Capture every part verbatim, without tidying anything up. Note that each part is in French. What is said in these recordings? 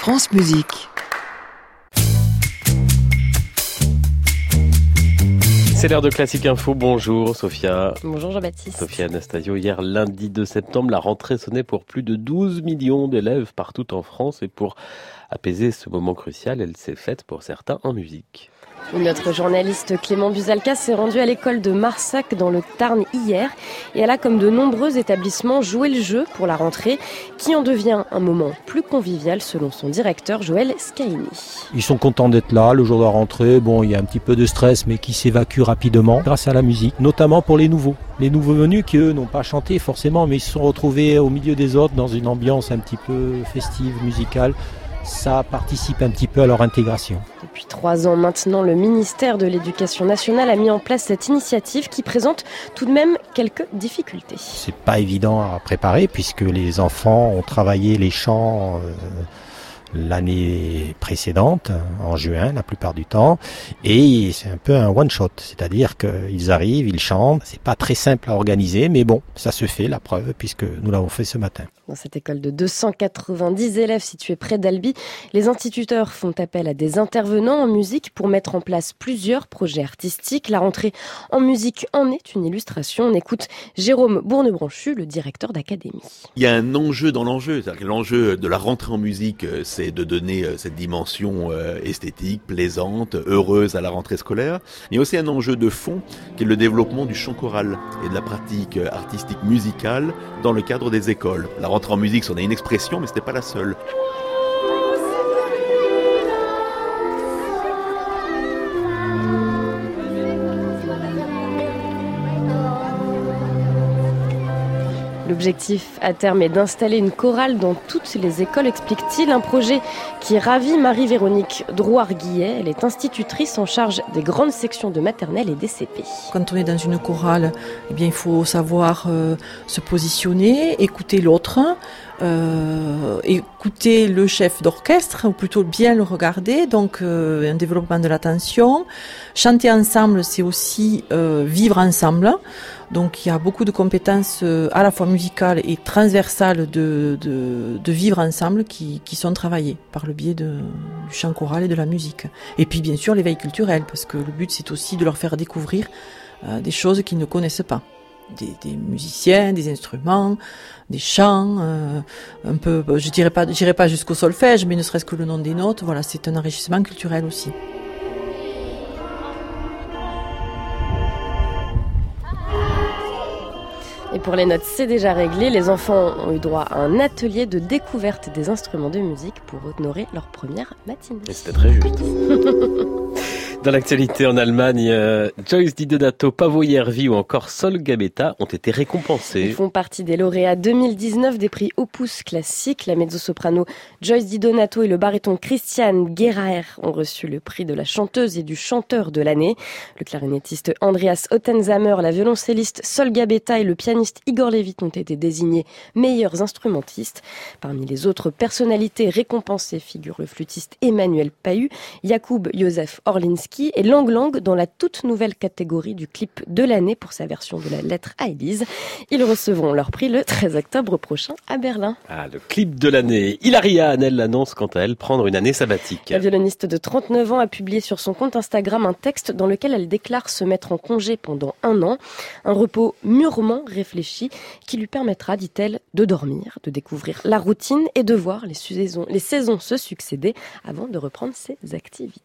France Musique. C'est l'heure de Classique Info. Bonjour Sophia. Bonjour Jean-Baptiste. Sophia Anastasio, hier lundi deux septembre, la rentrée sonnait pour plus de douze millions d'élèves partout en France et pour apaiser ce moment crucial, elle s'est faite pour certains en musique. Notre journaliste Clément Buzalka s'est rendu à l'école de Marsac dans le Tarn hier et elle a, comme de nombreux établissements, joué le jeu pour la rentrée qui en devient un moment plus convivial selon son directeur Joël Scaini. Ils sont contents d'être là le jour de la rentrée. Bon, il y a un petit peu de stress mais qui s'évacue rapidement grâce à la musique, notamment pour les nouveaux. Les nouveaux venus qui eux n'ont pas chanté forcément mais ils se sont retrouvés au milieu des autres dans une ambiance un petit peu festive, musicale. Ça participe un petit peu à leur intégration. Depuis trois ans maintenant, le ministère de l'Éducation nationale a mis en place cette initiative qui présente tout de même quelques difficultés. C'est pas évident à préparer puisque les enfants ont travaillé les chants euh, l'année précédente, en juin la plupart du temps, et c'est un peu un one-shot, c'est-à-dire qu'ils arrivent, ils chantent, c'est pas très simple à organiser, mais bon, ça se fait, la preuve, puisque nous l'avons fait ce matin. Dans cette école de deux cent quatre-vingt-dix élèves située près d'Albi, les instituteurs font appel à des intervenants en musique pour mettre en place plusieurs projets artistiques. La rentrée en musique en est une illustration. On écoute Jérôme Bournebranchu, le directeur d'académie. Il y a un enjeu dans l'enjeu, c'est-à-dire que l'enjeu de la rentrée en musique, c'est de donner cette dimension esthétique, plaisante, heureuse à la rentrée scolaire. Il y a aussi un enjeu de fond qui est le développement du chant choral et de la pratique artistique musicale dans le cadre des écoles. La rentrée en musique, c'en est une expression, mais ce n'est pas la seule. L'objectif à terme est d'installer une chorale dans toutes les écoles, explique-t-il. Un projet qui ravit Marie-Véronique Drouard-Guillet. Elle est institutrice en charge des grandes sections de maternelle et des C P. Quand on est dans une chorale, eh bien, il faut savoir euh, se positionner, écouter l'autre, euh, écouter le chef d'orchestre, ou plutôt bien le regarder, donc euh, un développement de l'attention. Chanter ensemble, c'est aussi euh, vivre ensemble. Donc il y a beaucoup de compétences euh, à la fois musicales et transversales de, de, de vivre ensemble qui, qui sont travaillées par le biais de, du chant choral et de la musique. Et puis bien sûr l'éveil culturel, parce que le but c'est aussi de leur faire découvrir euh, des choses qu'ils ne connaissent pas. Des, des musiciens, des instruments, des chants, euh, un peu, je dirais pas, j'irai pas jusqu'au solfège, mais ne serait-ce que le nom des notes, voilà, c'est un enrichissement culturel aussi. Et pour les notes, c'est déjà réglé. Les enfants ont eu droit à un atelier de découverte des instruments de musique pour honorer leur première matinée. Et c'était très juste. Dans l'actualité en Allemagne, euh, Joyce DiDonato, Paavo Järvi ou encore Sol Gabetta ont été récompensés. Ils font partie des lauréats deux mille dix-neuf des prix Opus Classique. La mezzo-soprano Joyce DiDonato et le baryton Christian Geraer ont reçu le prix de la chanteuse et du chanteur de l'année. Le clarinettiste Andreas Ottenzamer, la violoncelliste Sol Gabetta et le pianiste Igor Levit ont été désignés meilleurs instrumentistes. Parmi les autres personnalités récompensées figurent le flûtiste Emmanuel Pahu, Jakub Józef Orlinski et Lang Lang dans la toute nouvelle catégorie du clip de l'année pour sa version de la lettre à Élise. Ils recevront leur prix le treize octobre prochain à Berlin. Ah, le clip de l'année. Hilaria Hanel annonce quant à elle prendre une année sabbatique. La violoniste de trente-neuf ans a publié sur son compte Instagram un texte dans lequel elle déclare se mettre en congé pendant un an. Un repos mûrement réfléchi qui lui permettra, dit-elle, de dormir, de découvrir la routine et de voir les saisons, les saisons se succéder avant de reprendre ses activités.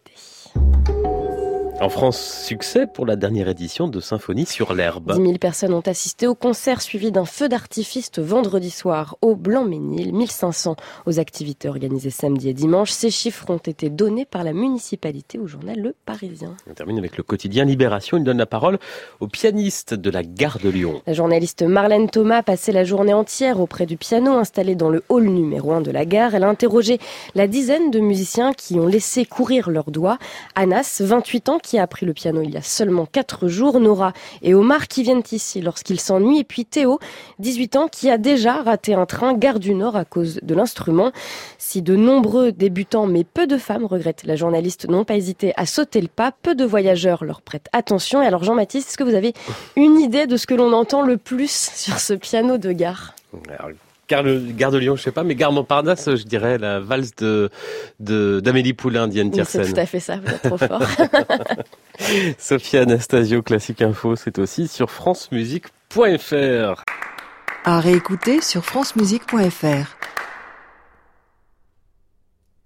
En France, succès pour la dernière édition de Symphonie sur l'herbe. dix mille personnes ont assisté au concert suivi d'un feu d'artifice vendredi soir au Blanc-Ménil, mille cinq cents aux activités organisées samedi et dimanche. Ces chiffres ont été donnés par la municipalité au journal Le Parisien. On termine avec le quotidien Libération. Il donne la parole au pianiste de la Gare de Lyon. La journaliste Marlène Thomas a passé la journée entière auprès du piano installé dans le hall numéro un de la gare. Elle a interrogé la dizaine de musiciens qui ont laissé courir leurs doigts. Anas, vingt-huit ans, qui a appris le piano il y a seulement quatre jours, Nora et Omar qui viennent ici lorsqu'ils s'ennuient, et puis Théo, dix-huit ans, qui a déjà raté un train Gare du Nord à cause de l'instrument. Si de nombreux débutants, mais peu de femmes, regrettent la journaliste, n'ont pas hésité à sauter le pas, peu de voyageurs leur prêtent attention. Et alors Jean-Baptiste, est-ce que vous avez une idée de ce que l'on entend le plus sur ce piano de gare ? Alors, Gare, Gare de Lyon, je sais pas, mais Gare Montparnasse, je dirais la valse de, de d'Amélie Poulain, Diane Tiersen. C'est tout à fait ça, vous êtes trop fort. Sophie Anastasio, Classique Info, c'est aussi sur francemusique point f r. À réécouter sur francemusique point f r.